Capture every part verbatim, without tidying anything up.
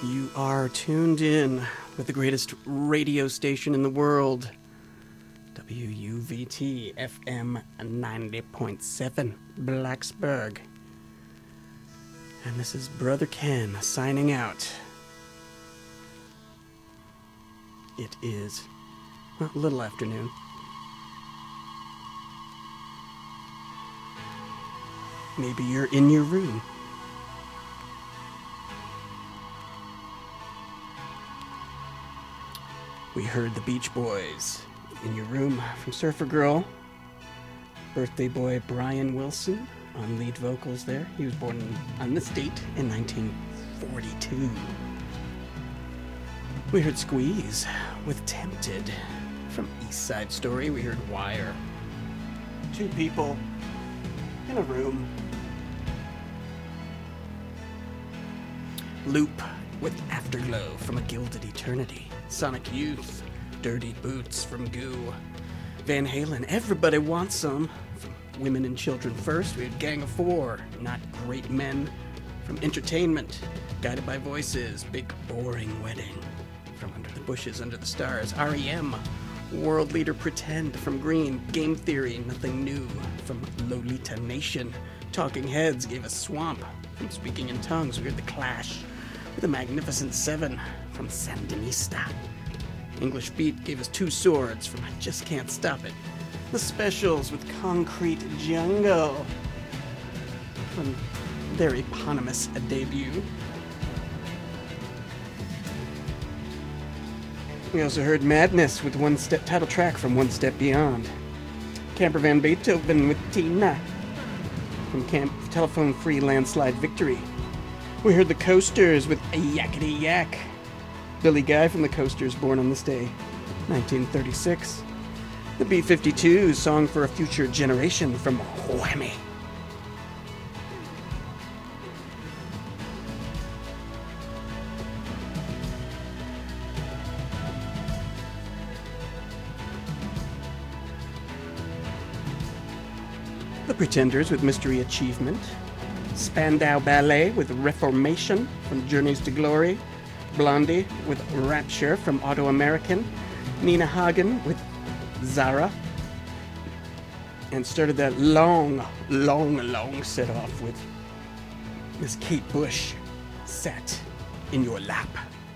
You are tuned in with the greatest radio station in the world, W U V T F M ninety point seven, Blacksburg. And this is Brother Ken signing out. It is well, a little afternoon. Maybe you're in your room. We heard the Beach Boys in your room from Surfer Girl. Birthday boy Brian Wilson on lead vocals there. He was born on this date in nineteen forty-two. We heard Squeeze with Tempted from East Side Story. We heard Wire. Two people in a room. Loop with Afterglow from A Gilded Eternity. Sonic Youth, Dirty Boots from Goo. Van Halen, Everybody Wants Some from Women and Children First. We had Gang of Four, Not Great Men from Entertainment. Guided by Voices, Big Boring Wedding from Under the Bushes, Under the Stars. R E M, World Leader Pretend from Green. Game Theory, Nothing New from Lolita Nation. Talking Heads gave us Swamp from Speaking in Tongues. We heard The Clash with The Magnificent Seven from Sandinista. English Beat gave us Two Swords from I Just Can't Stop It. The Specials with Concrete Jungle from their eponymous debut. We also heard Madness with One Step title track from One Step Beyond. Camper Van Beethoven with Tina from Camp Telephone Free Landslide Victory. We heard the Coasters with a Yakety Yak. Billy Guy from the Coasters, born on this day, nineteen thirty-six. The B fifty-twos, Song for a Future Generation from Whammy. The Pretenders with Mystery Achievement. Spandau Ballet with Reformation from Journeys to Glory. Blondie with Rapture from Auto American. Nina Hagen with Zara. And started that long, long, long set off with Miss Kate Bush, Sat in Your Lap.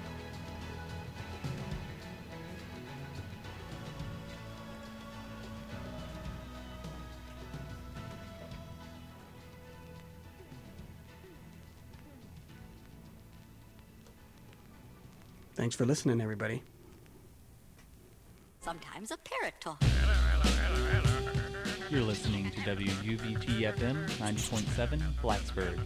Thanks for listening, everybody. Sometimes a parrot talk. You're listening to W U V T F M ninety point seven, Blacksburg.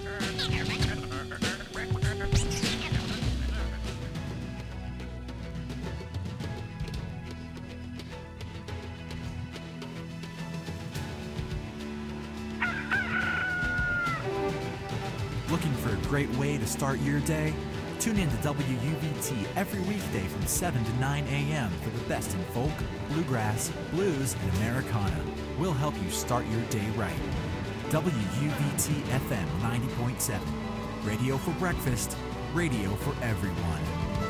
Looking for a great way to start your day? Tune in to W U V T every weekday from seven to nine a.m. for the best in folk, bluegrass, blues, and Americana. We'll help you start your day right. W U V T F M ninety point seven. Radio for breakfast, radio for everyone.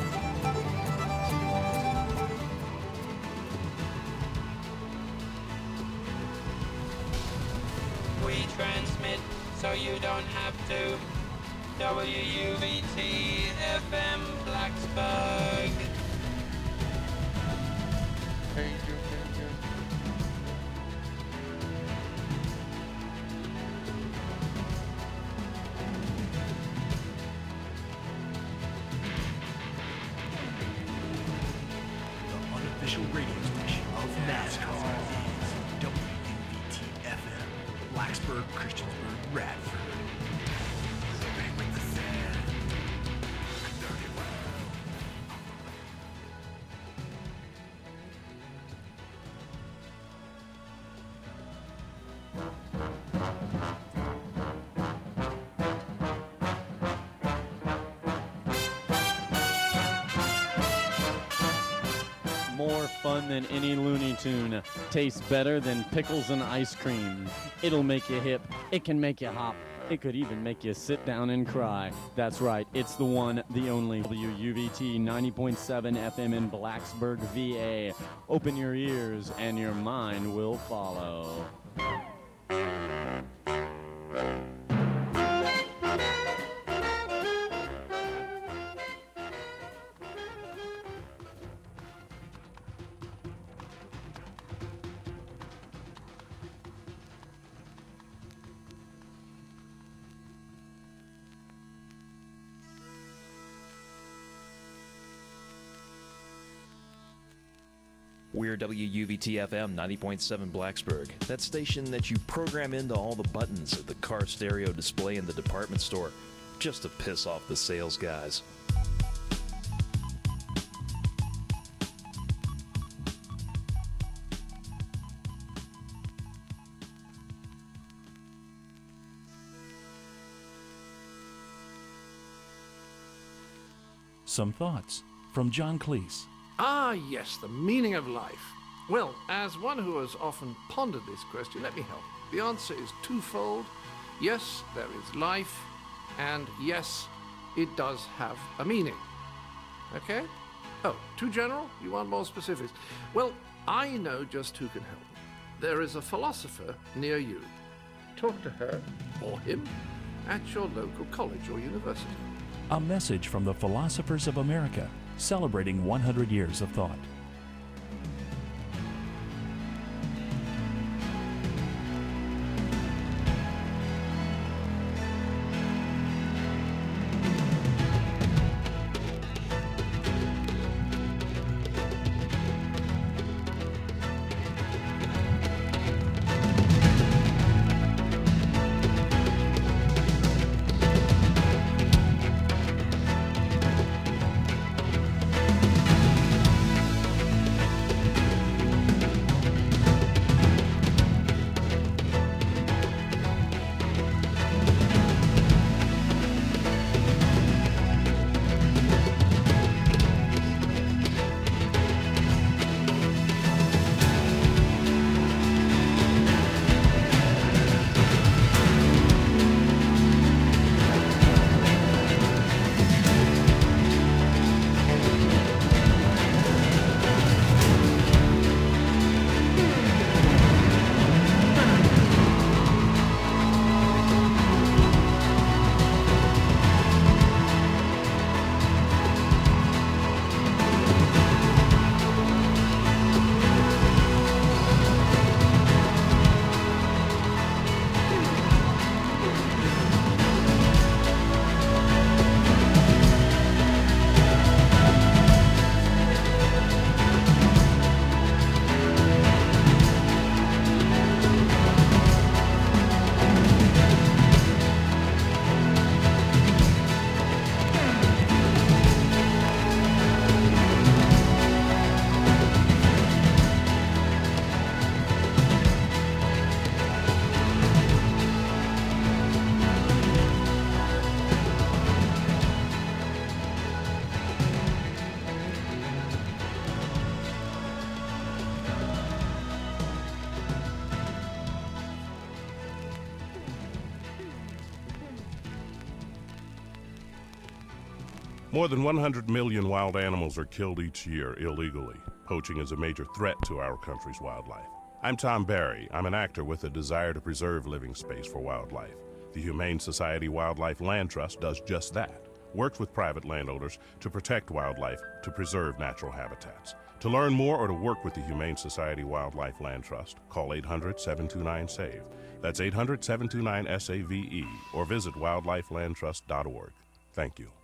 We transmit so you don't have to. W U V T F M Blacksburg. Thank you, thank you. The unofficial radio station of NASCAR is W U V T F M, Blacksburg, Christiansburg, Radford. More fun than any Looney Tune. Tastes better than pickles and ice cream. It'll make you hip. It can make you hop. It could even make you sit down and cry. That's right, it's the one, the only W U V T ninety point seven F M in Blacksburg, V A. Open your ears and your mind will follow. We're W U V T F M ninety point seven Blacksburg, that station that you program into all the buttons of the car stereo display in the department store, just to piss off the sales guys. Some thoughts from John Cleese. Ah, yes, the meaning of life. Well, as one who has often pondered this question, let me help. The answer is twofold. Yes, there is life, and yes, it does have a meaning. Okay? Oh, too general? You want more specifics? Well, I know just who can help. There is a philosopher near you. Talk to her, or him, at your local college or university. A message from the Philosophers of America, celebrating one hundred years of thought. More than one hundred million wild animals are killed each year illegally. Poaching is a major threat to our country's wildlife. I'm Tom Barry. I'm an actor with a desire to preserve living space for wildlife. The Humane Society Wildlife Land Trust does just that. Works with private landowners to protect wildlife, to preserve natural habitats. To learn more or to work with the Humane Society Wildlife Land Trust, call eight hundred, seven two nine, SAVE. That's eight hundred, seven two nine, S A V E, or visit wildlife land trust dot org. Thank you.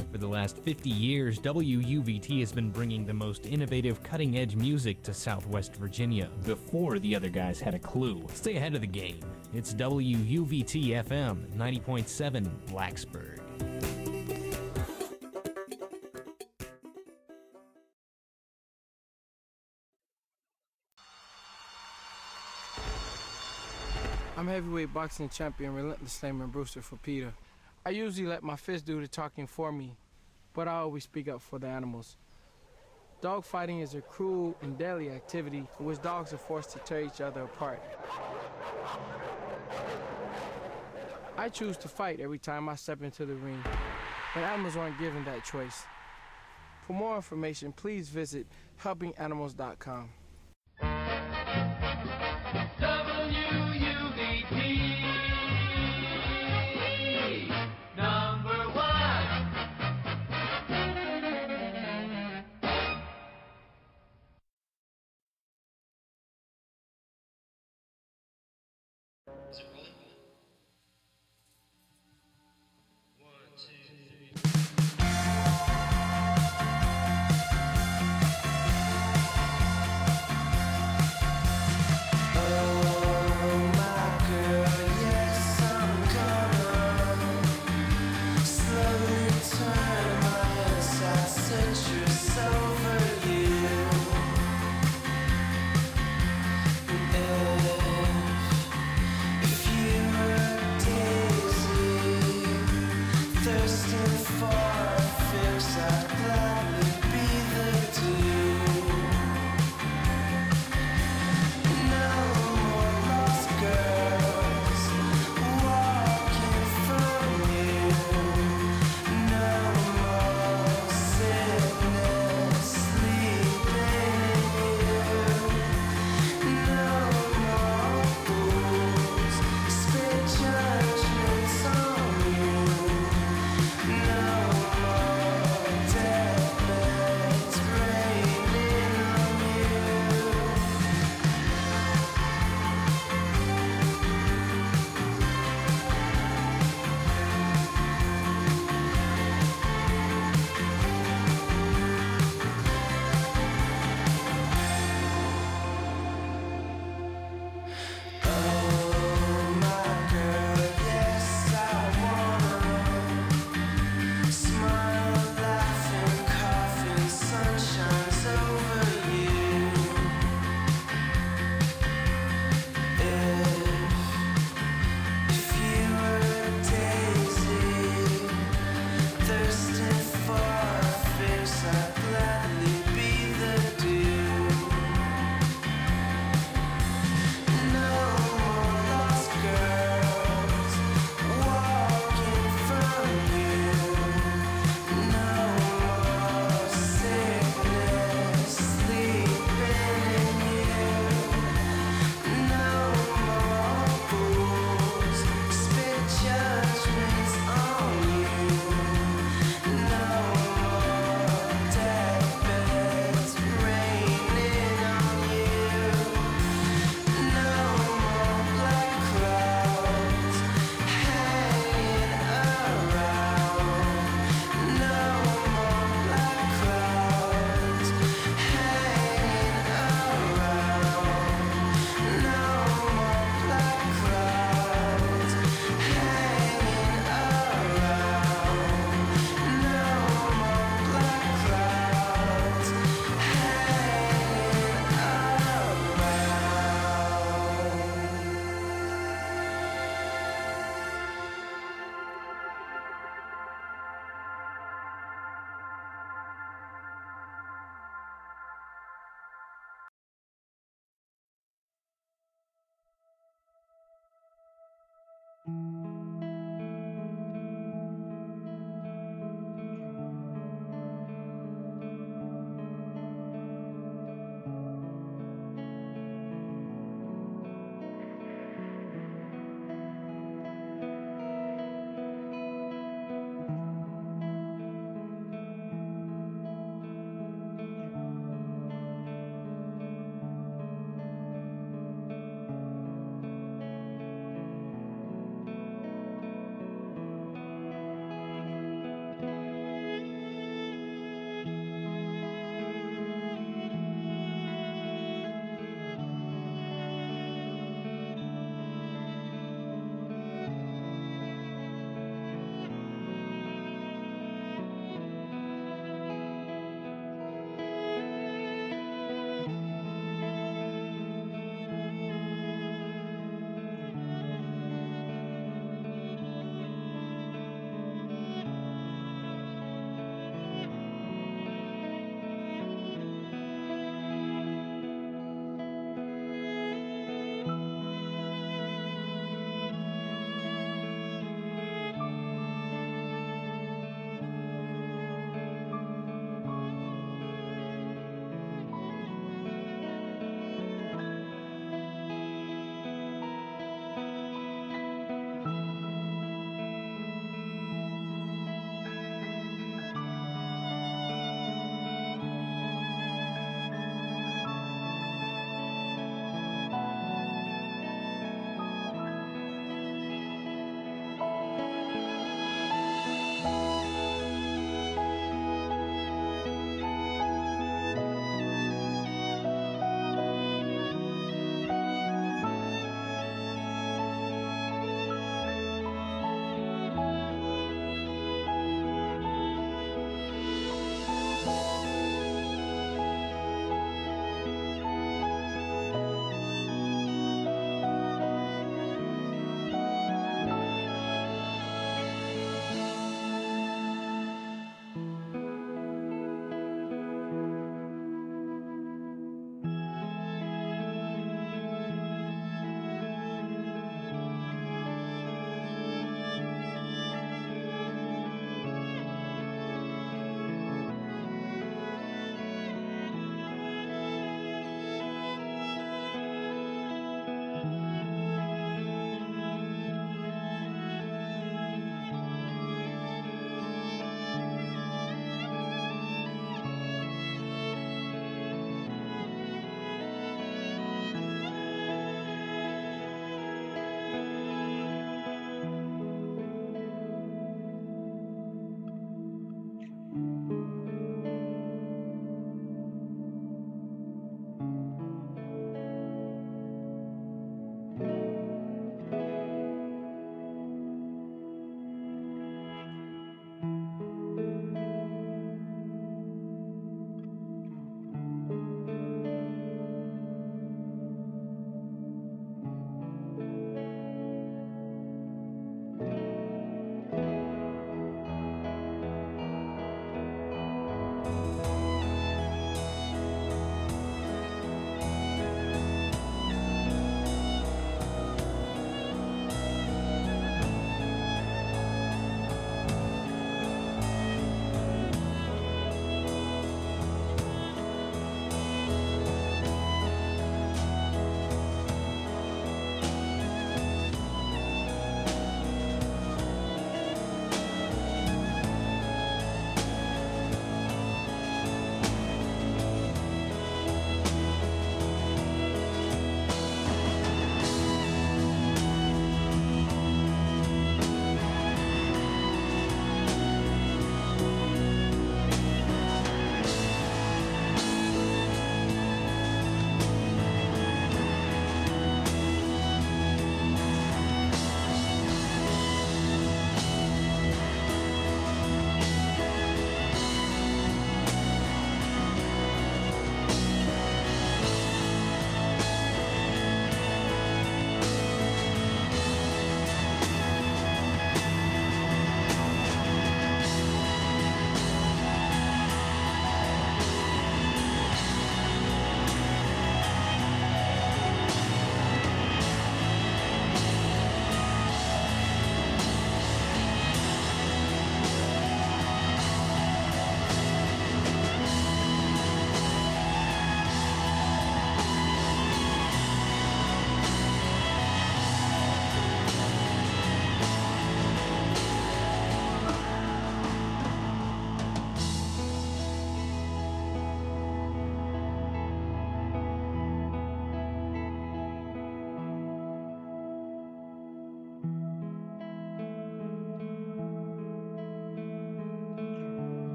For the last fifty years, W U V T has been bringing the most innovative, cutting-edge music to Southwest Virginia before the other guys had a clue. Stay ahead of the game. It's W U V T F M, ninety point seven Blacksburg. I'm heavyweight boxing champion Relentless Slayman Brewster for PETA. I usually let my fist do the talking for me, but I always speak up for the animals. Dogfighting is a cruel and deadly activity in which dogs are forced to tear each other apart. I choose to fight every time I step into the ring, but animals aren't given that choice. For more information, please visit helping animals dot com. Is it rolling? One, two, three.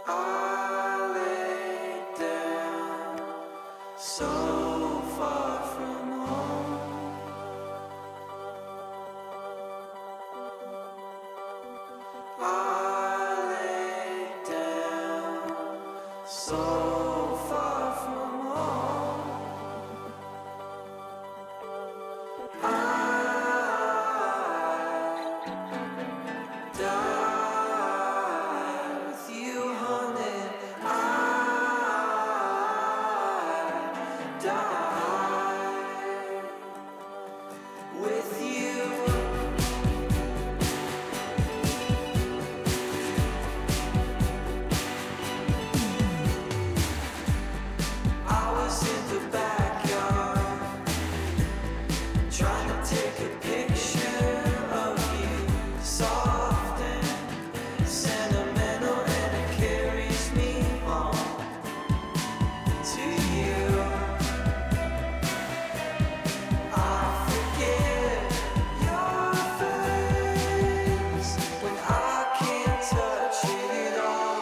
I lay down so far from home. I lay down so far from home. I die with you, honey. I die with you. I was in the backyard trying to take a picture of you, soft and sentimental, and it carries me home to you. I forget your face when I can't touch it at all.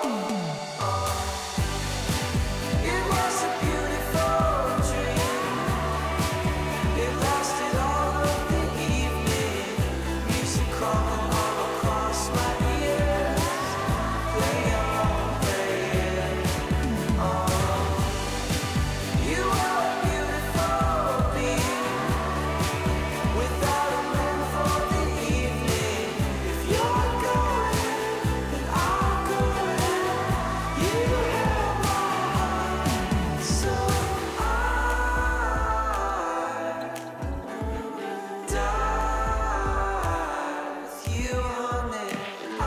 It was a beautiful dream. It lasted all of the evening. Music crawling all across my ears. Play on, play it on. You are a beautiful being without a man for the evening. If you're going, then I'll go. You have my heart, so I die with you, honey. I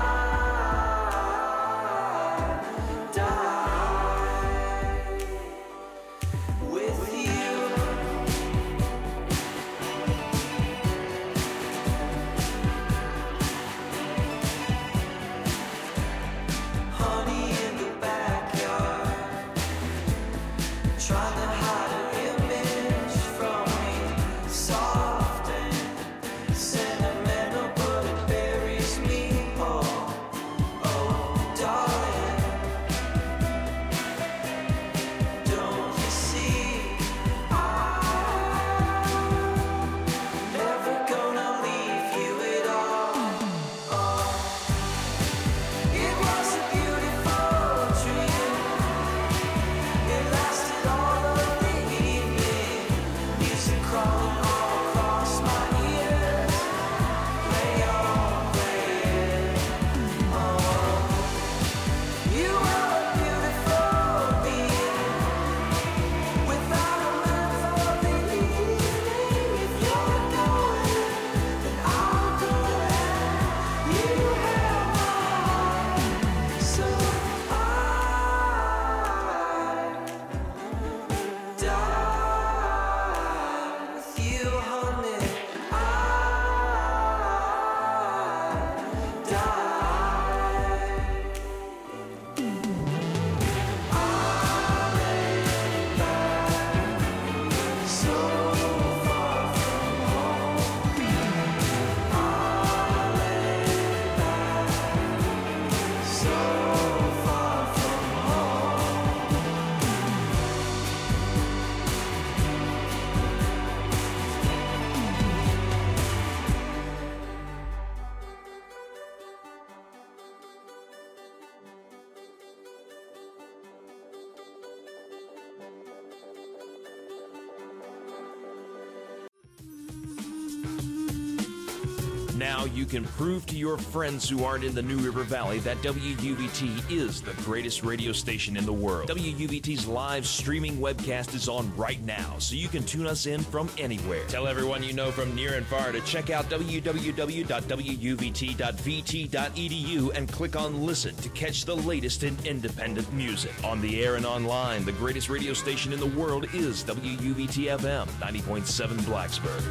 die with you. Honey in the backyard, trying to hide an image from me, soft and sentimental, but it buries me. Oh, oh, darling, don't you see? I'm never gonna leave you at all. Oh, it was a beautiful dream. It lasted all of the evening. Music crawling all across my ears. Play on, play it on. You are a beautiful being without a man for the evening. If you're going, then I'll go. You have my heart, so I die with you, honey. I die. I lay back so far from home. I lay back so far from home. Now you can prove to your friends who aren't in the New River Valley that W U V T is the greatest radio station in the world. W U V T's live streaming webcast is on right now, so you can tune us in from anywhere. Tell everyone you know from near and far to check out w w w dot w u v t dot v t dot e d u and click on Listen to catch the latest in independent music. On the air and online, the greatest radio station in the world is W U V T F M ninety point seven Blacksburg.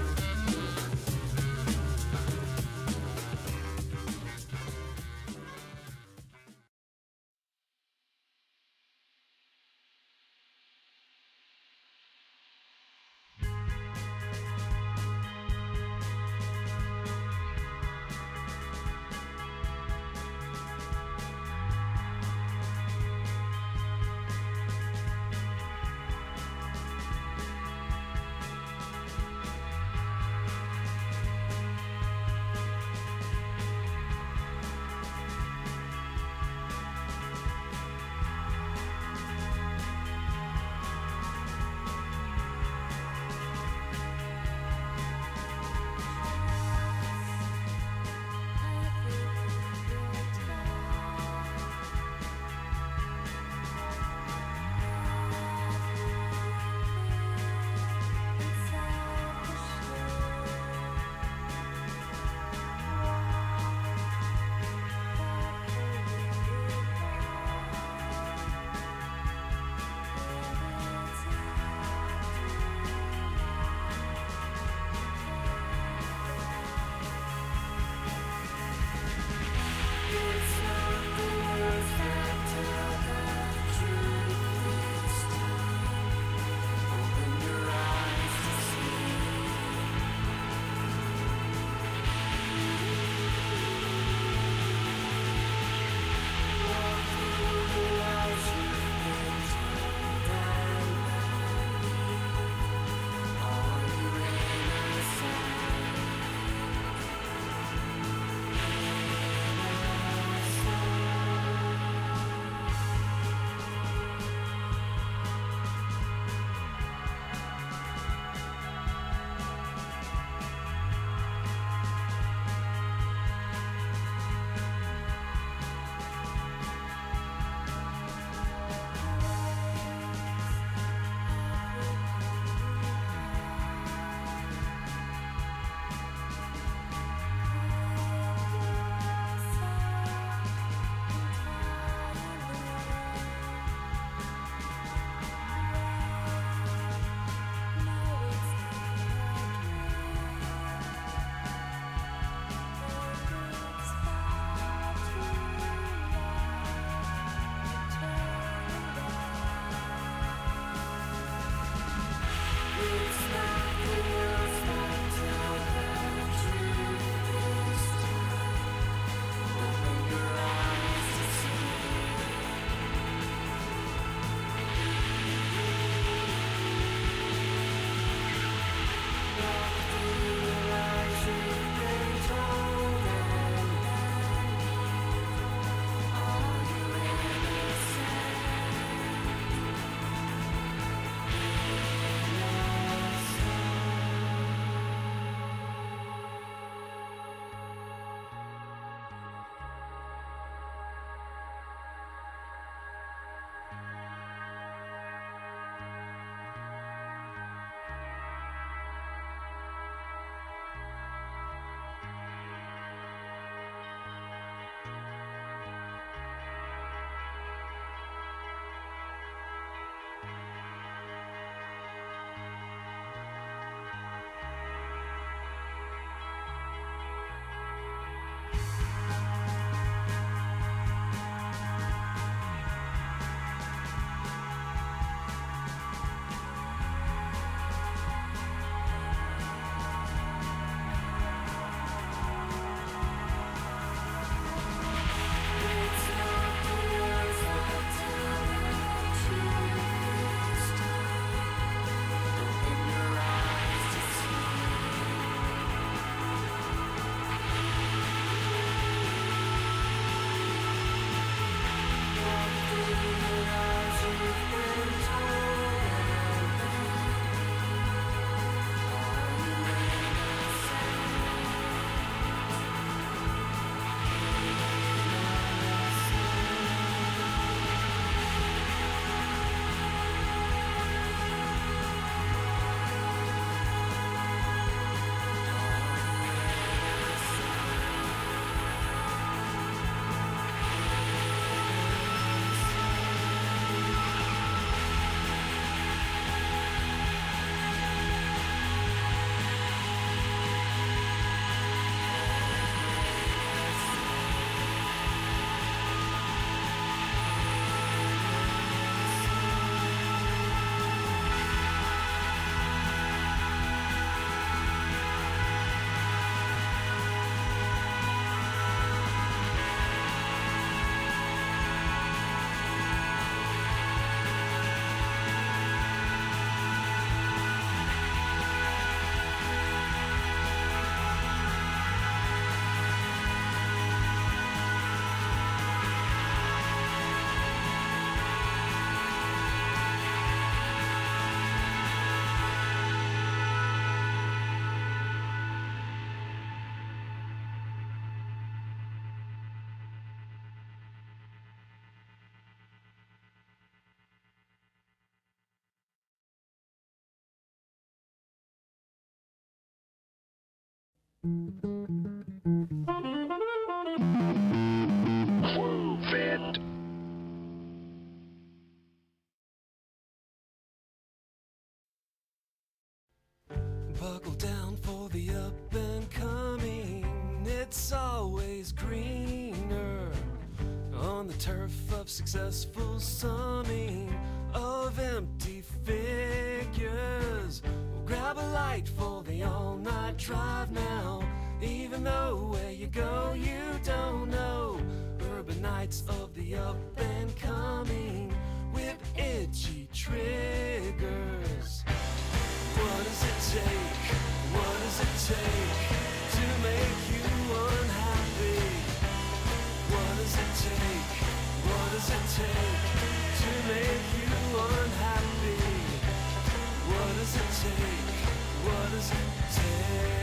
Buckle down for the up and coming. It's always greener on the turf of successful summing of empty figures. Well, grab a light for the all-night drive now. Even though where you go you don't know. Urban nights of the up and coming with itchy triggers. What does it take? What does it take to make you unhappy? What does it take? What does it take to make you unhappy? What does it take? What does it take?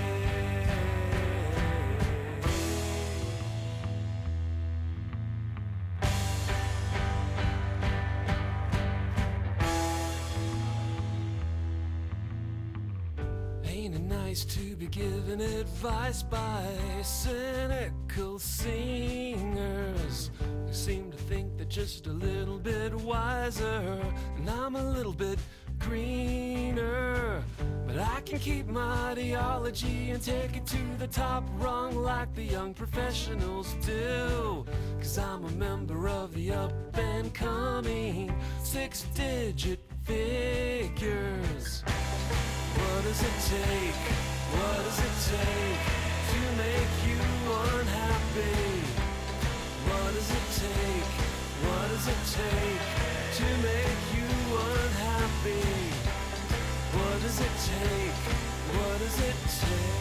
Ain't it nice to be given advice by cynical singers who seem to think they're just a little bit wiser, and I'm a little bit greener, but I can keep my ideology and take it to the top rung like the young professionals do, 'cause I'm a member of the up and coming six-digit figures. What does it take? What does it take to make you unhappy? What does it take? What does it take to make you unhappy? What does it take? What does it take?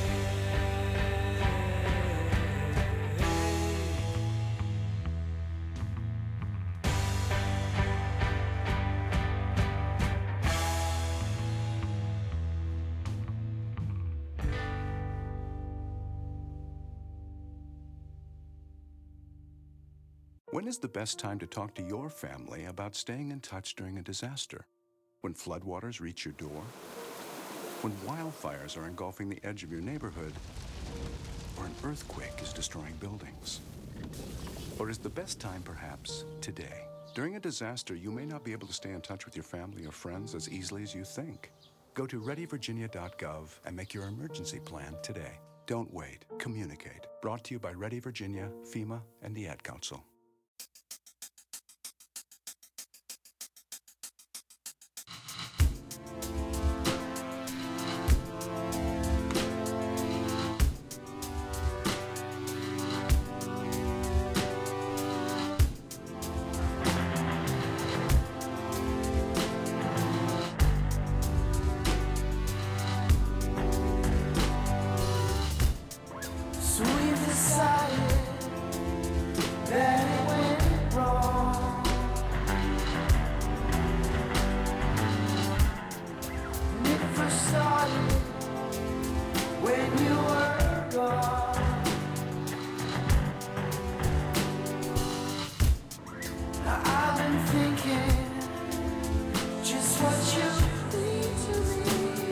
When is the best time to talk to your family about staying in touch during a disaster? When floodwaters reach your door? When wildfires are engulfing the edge of your neighborhood? Or an earthquake is destroying buildings? Or is the best time perhaps today? During a disaster, you may not be able to stay in touch with your family or friends as easily as you think. Go to ready virginia dot gov and make your emergency plan today. Don't wait. Communicate. Brought to you by Ready Virginia, FEMA, and the Ad Council. So we've decided that it went wrong. And it first started when you were gone. Now I've been thinking just what you mean to me.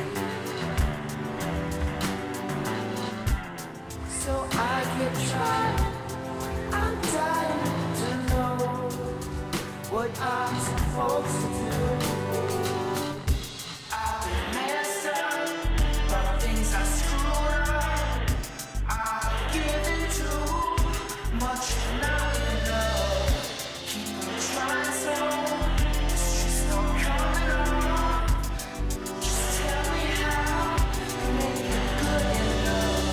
So I keep trying, I'm dying to know what I'm supposed to do. I've messed up, but things I screwed up. I've given too much, not enough. Keep on trying so, it's just not coming off. Just tell me how to make it good enough.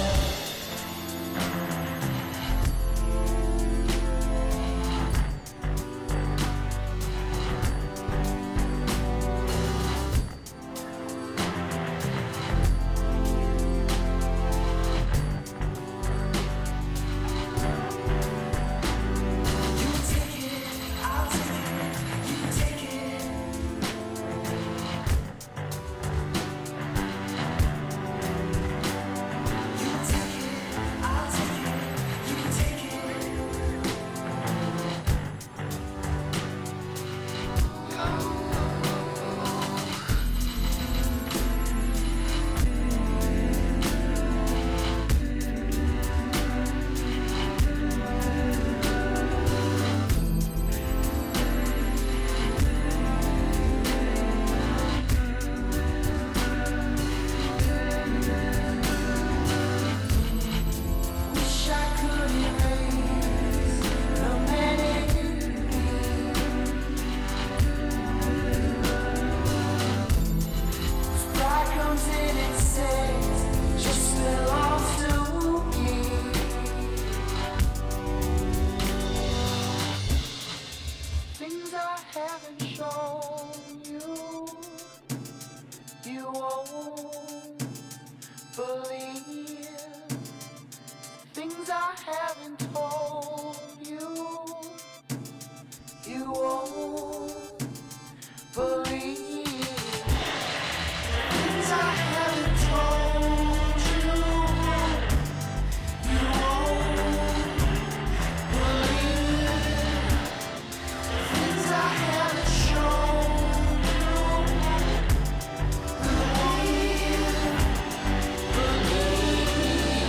believe things I haven't told you. You won't believe things I haven't told you. You won't believe things I haven't shown you. Believe, believe.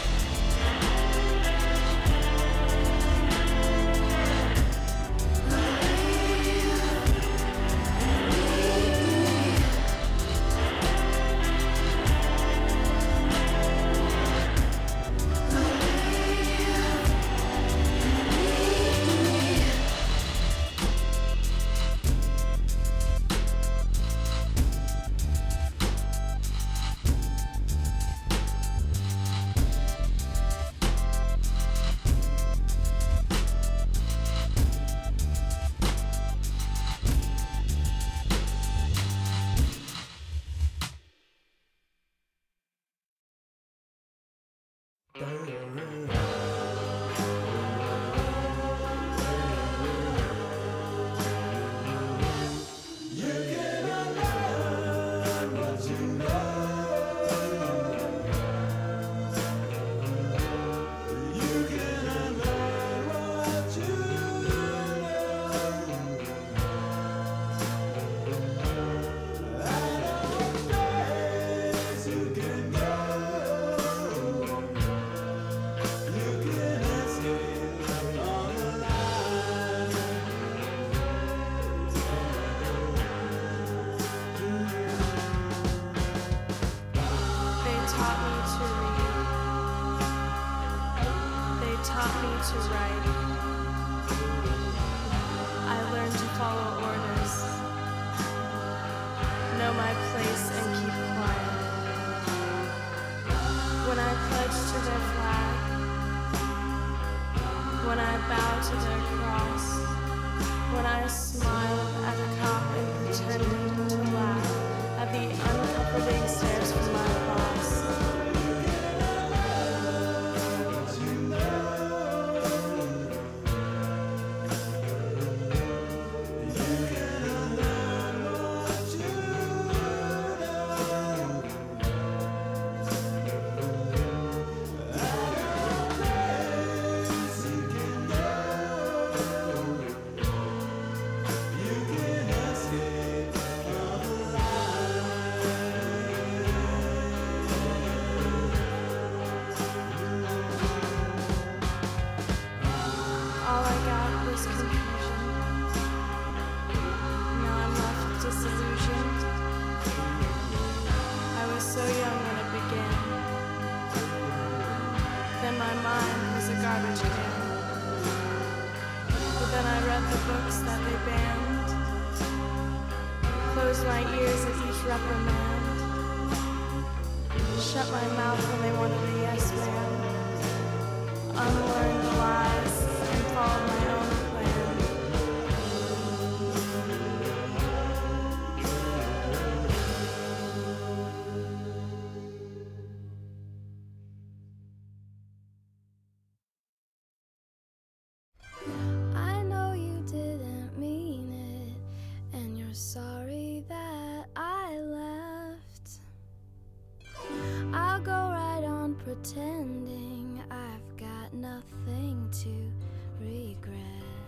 To write. I learned to follow orders, know my place and keep quiet. When I pledge to their flag, when I bow to their cross, when I smiled at a cop and pretended to laugh at the uncomforting stares from my boss. Pretending I've got nothing to regret,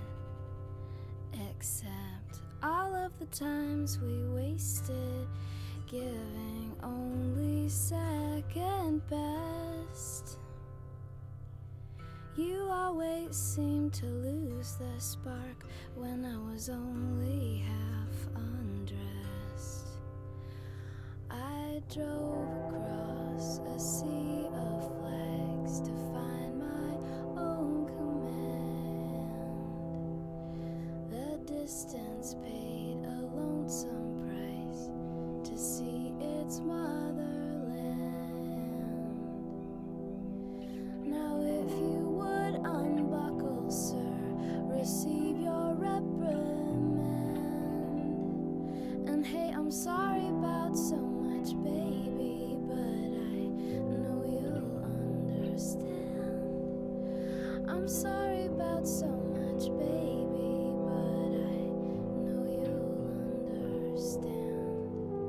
except all of the times we wasted giving only second best. You always seemed to lose the spark when I was only half undressed. I drove across a sea of flags to find my own command. The distance paid a lonesome price to see its motherland. Now if you would unbuckle, sir, receive your reprimand. And hey, I'm sorry about so much, baby, but I sorry about so much, baby, but I know you'll understand.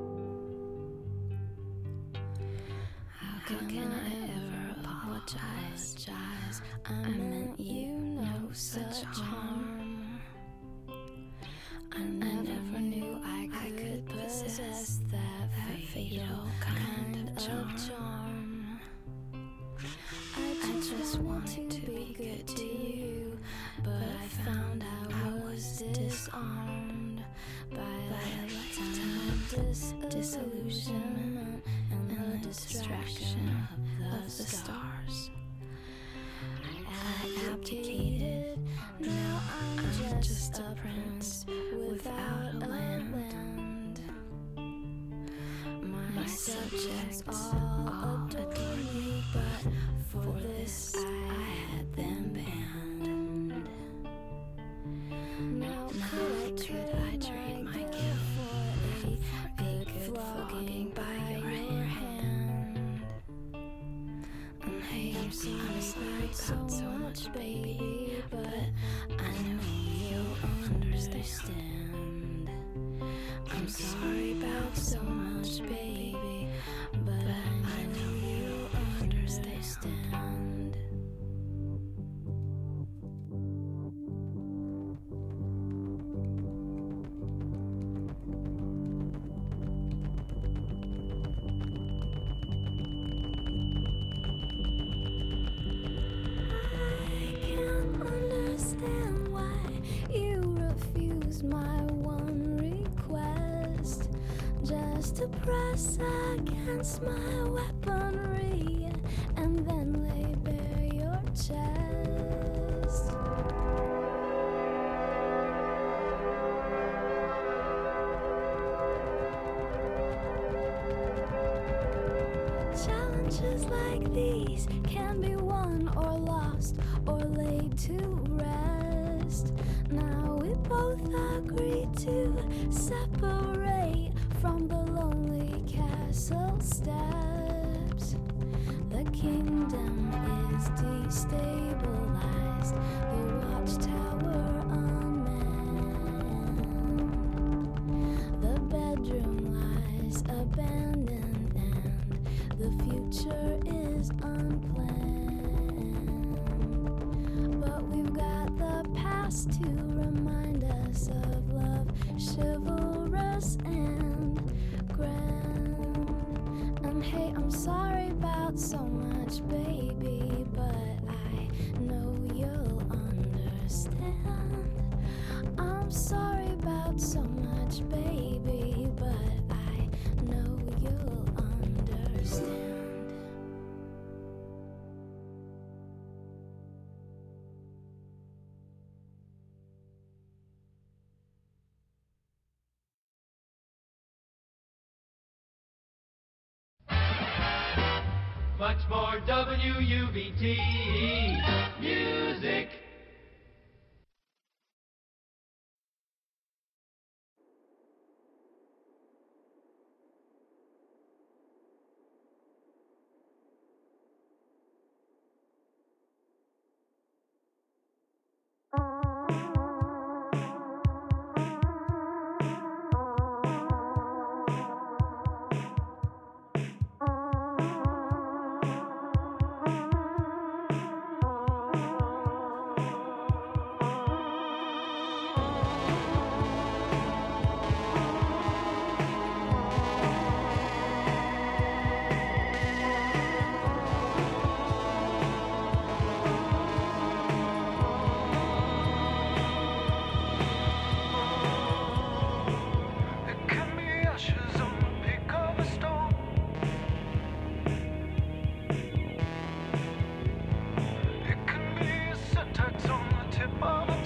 How can, can I ever apologize? I meant you know such harm. I never knew I could, I could possess that, that fatal kind of charm. I just, I just wanted to be good to you, but I found I was disarmed by a lifetime of dis disillusionment and the distraction of the stars. I abdicated, now I'm just a prince without a land. My subjects all adore me, but for this I had them banned. Now could I trade my gift for a, a good flogging by your hand? And hey, I'm sorry, I'm sorry about so much, baby, but I know you'll understand. I'm sorry about so much, baby, but I know you'll understand. To press against my weaponry and then lay bare your chest. Challenges like these can be won or lost or laid to rest. Now we both agree to separate from the lonely castle steps. The kingdom is destabilized, the watchtower unmanned. The bedroom lies abandoned and the future is unplanned. But we've got the past to remind us of love, chivalrous and grand. And hey, I'm sorry about so much, baby, but I know you'll understand. I'm sorry about so much, baby, but I know you'll understand. Much more W U V T music. Syntax on the tip of a